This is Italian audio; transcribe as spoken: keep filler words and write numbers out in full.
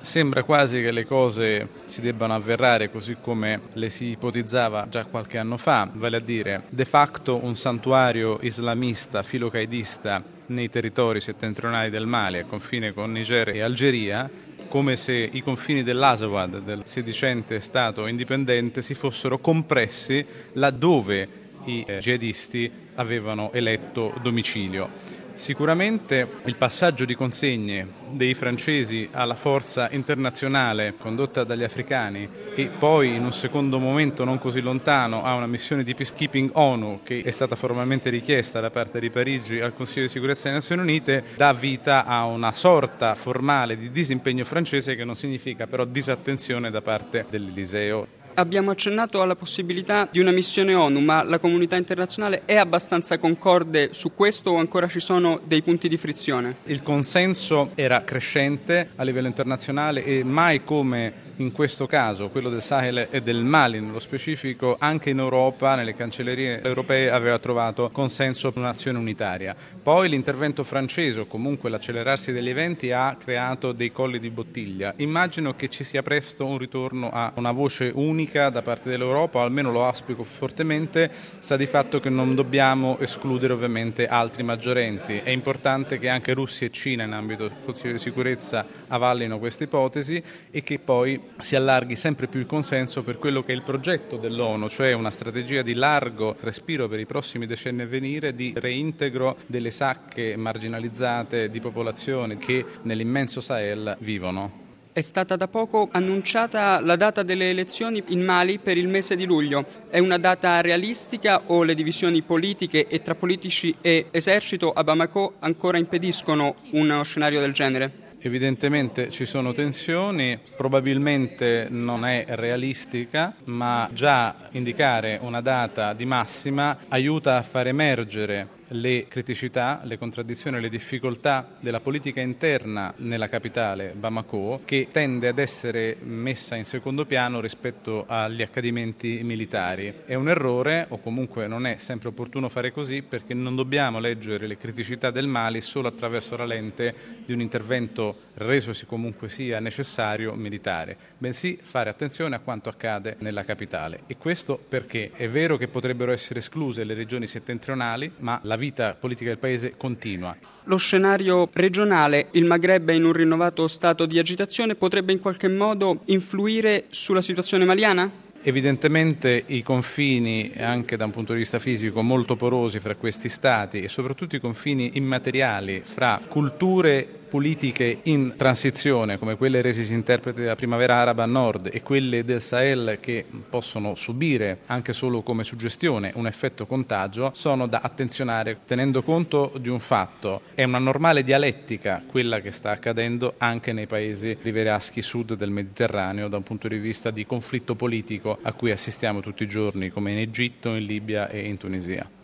Sembra quasi che le cose si debbano avverare così come le si ipotizzava già qualche anno fa, vale a dire de facto un santuario islamista filocaidista nei territori settentrionali del Mali, a confine con Niger e Algeria, come se i confini dell'Azawad, del sedicente Stato indipendente, si fossero compressi laddove i jihadisti avevano eletto domicilio. Sicuramente il passaggio di consegne dei francesi alla forza internazionale condotta dagli africani e poi in un secondo momento non così lontano a una missione di peacekeeping ONU che è stata formalmente richiesta da parte di Parigi al Consiglio di sicurezza delle Nazioni Unite dà vita a una sorta formale di disimpegno francese che non significa però disattenzione da parte dell'Eliseo. Abbiamo accennato alla possibilità di una missione ONU, ma la comunità internazionale è abbastanza concorde su questo o ancora ci sono dei punti di frizione? Il consenso era crescente a livello internazionale e mai come in questo caso, quello del Sahel e del Mali nello specifico, anche in Europa, nelle cancellerie europee, aveva trovato consenso per un'azione unitaria. Poi l'intervento francese o comunque l'accelerarsi degli eventi ha creato dei colli di bottiglia. Immagino che ci sia presto un ritorno a una voce unica da parte dell'Europa, o almeno lo auspico fortemente. Sta di fatto che non dobbiamo escludere ovviamente altri maggiorenti. È importante che anche Russia e Cina in ambito del Consiglio di sicurezza avallino questa ipotesi e che poi si allarghi sempre più il consenso per quello che è il progetto dell'ONU, cioè una strategia di largo respiro per i prossimi decenni a venire, di reintegro delle sacche marginalizzate di popolazioni che nell'immenso Sahel vivono. È stata da poco annunciata la data delle elezioni in Mali per il mese di luglio. È una data realistica o le divisioni politiche e tra politici e esercito a Bamako ancora impediscono uno scenario del genere? Evidentemente ci sono tensioni, probabilmente non è realistica, ma già indicare una data di massima aiuta a far emergere le criticità, le contraddizioni e le difficoltà della politica interna nella capitale Bamako, che tende ad essere messa in secondo piano rispetto agli accadimenti militari. È un errore, o comunque non è sempre opportuno fare così, perché non dobbiamo leggere le criticità del Mali solo attraverso la lente di un intervento resosi comunque sia necessario militare, bensì fare attenzione a quanto accade nella capitale. E questo perché è vero che potrebbero essere escluse le regioni settentrionali, ma la vita politica del paese continua. Lo scenario regionale, il Maghreb è in un rinnovato stato di agitazione, potrebbe in qualche modo influire sulla situazione maliana? Evidentemente i confini, anche da un punto di vista fisico, molto porosi fra questi stati e soprattutto i confini immateriali fra culture politiche in transizione come quelle resisi interpreti della primavera araba a nord e quelle del Sahel che possono subire anche solo come suggestione un effetto contagio, sono da attenzionare tenendo conto di un fatto: è una normale dialettica quella che sta accadendo anche nei paesi rivieraschi sud del Mediterraneo da un punto di vista di conflitto politico a cui assistiamo tutti i giorni come in Egitto, in Libia e in Tunisia.